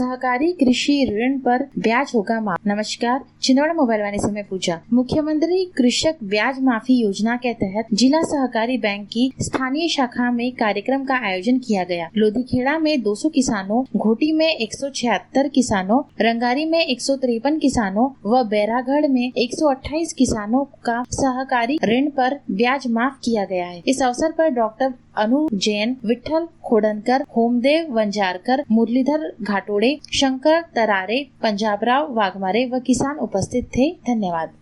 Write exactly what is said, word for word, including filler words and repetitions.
सहकारी कृषि ऋण पर ब्याज होगा माफ। नमस्कार, छिंदवाड़ा मोबाइल वाणी से मैं पूजा। मुख्यमंत्री कृषक ब्याज माफी योजना के तहत जिला सहकारी बैंक की स्थानीय शाखा में कार्यक्रम का आयोजन किया गया। लोधीखेड़ा में दो सौ किसानों, घोटी में एक सौ छिहत्तर किसानों, रंगारी में एक सौ तिरपन किसानों व बैरागढ़ में एक सौ अट्ठाईस किसानों का सहकारी ऋण पर ब्याज माफ किया गया है। इस अवसर पर डॉक्टर अनु जैन, विठल खोडनकर, होमदेव वंजारकर, मुरलीधर घाटोड़े, शंकर तरारे, पंजाबराव वाघमारे व किसान उपस्थित थे। धन्यवाद।